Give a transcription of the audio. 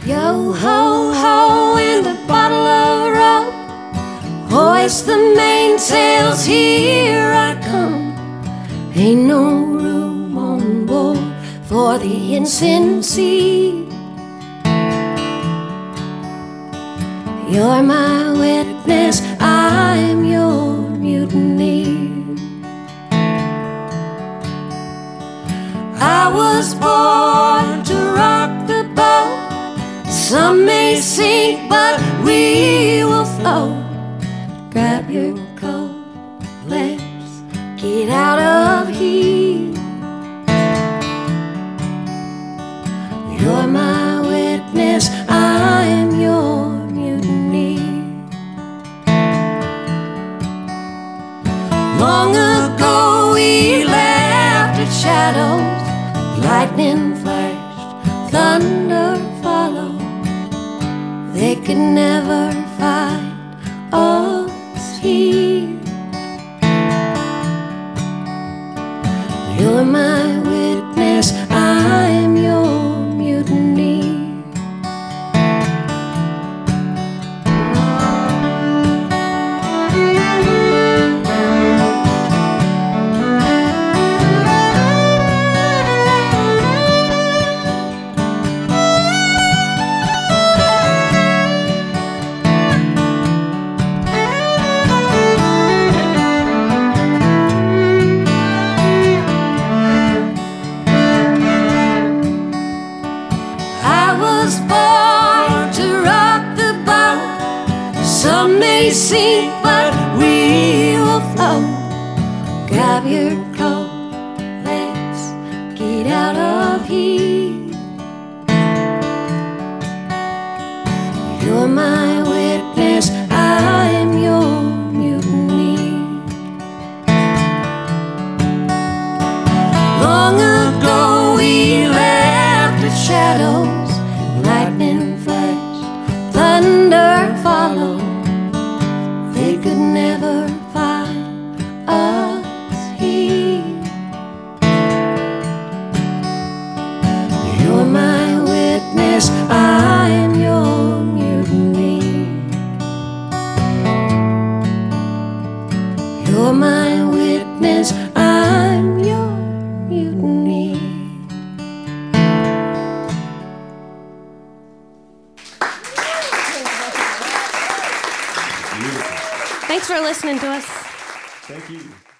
Yo ho ho and a bottle of rum, hoist the mainsails, here I come. Ain't no room on board for the ensign sea. You're my witness, I'm your mutiny. I was born to rock the boat. Some may sink, but we will float. Grab your coat, let's get out of here. You're my witness, I'm your mutiny. Long ago we laughed at shadows. Lightning flashed, thunder followed. They could never find us here. You're my witness, I'm your mutiny. Some may sink, but we will float. Grab your coat, let's get out of here. You're my witness, I'm your mutiny. Long ago we laughed at shadows. Lightning flashed, thunder followed. They could never find us here. You're my witness, I'm your mutiny. You're my witness, I'm your mutiny. Thanks for listening to us. Thank you.